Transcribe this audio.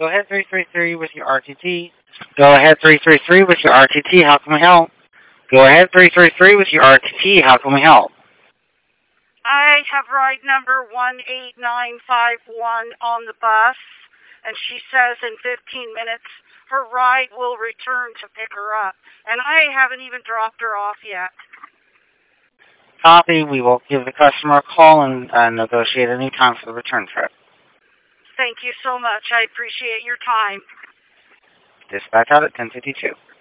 Go ahead 333 with your RTT. Go ahead 333 with your RTT. How can we help? Go ahead 333 with your RTT. How can we help? I have ride number 18951 on the bus, and she says in 15 minutes her ride will return to pick her up, and I haven't even dropped her off yet. Copy. We will give the customer a call and negotiate any time for the return trip. Thank you so much. I appreciate your time. Dispatch out at 1052.